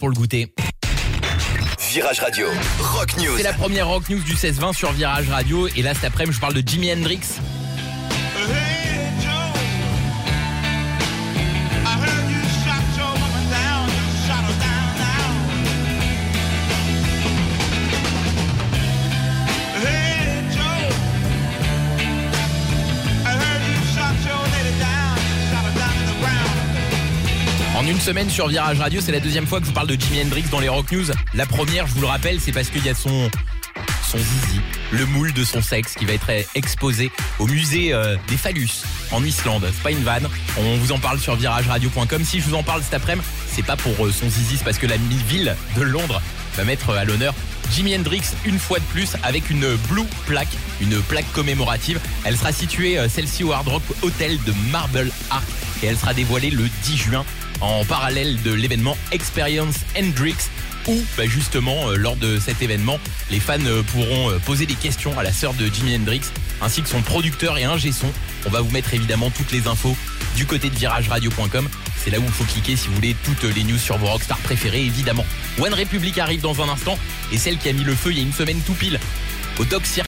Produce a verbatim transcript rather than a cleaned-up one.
pour le goûter. Virage Radio, Rock News. C'est la première Rock News du seize vingt sur Virage Radio. Et là, cet après-midi, je parle de Jimi Hendrix. En une semaine sur Virage Radio, c'est la deuxième fois que je vous parle de Jimi Hendrix dans les Rock News. La première, je vous le rappelle, c'est parce qu'il y a son, son zizi, le moule de son sexe qui va être exposé au musée euh, des phallus en Islande. C'est pas une vanne, on vous en parle sur virage radio point com. Si je vous en parle cet après-midi, c'est pas pour euh, son zizi, c'est parce que la ville de Londres va mettre à l'honneur Jimi Hendrix une fois de plus avec une blue plaque, une plaque commémorative. Elle sera située, euh, celle-ci, au Hard Rock Hotel de Marble Arch et elle sera dévoilée le dix juin en parallèle de l'événement Experience Hendrix où bah justement euh, lors de cet événement les fans euh, pourront euh, poser des questions à la sœur de Jimi Hendrix ainsi que son producteur et ingé son. On va vous mettre évidemment toutes les infos du côté de virage radio point com. C'est là où il faut cliquer si vous voulez toutes les news sur vos rockstars préférés évidemment. One Republic arrive dans un instant et celle qui a mis le feu il y a une semaine tout pile au Doc Cirque.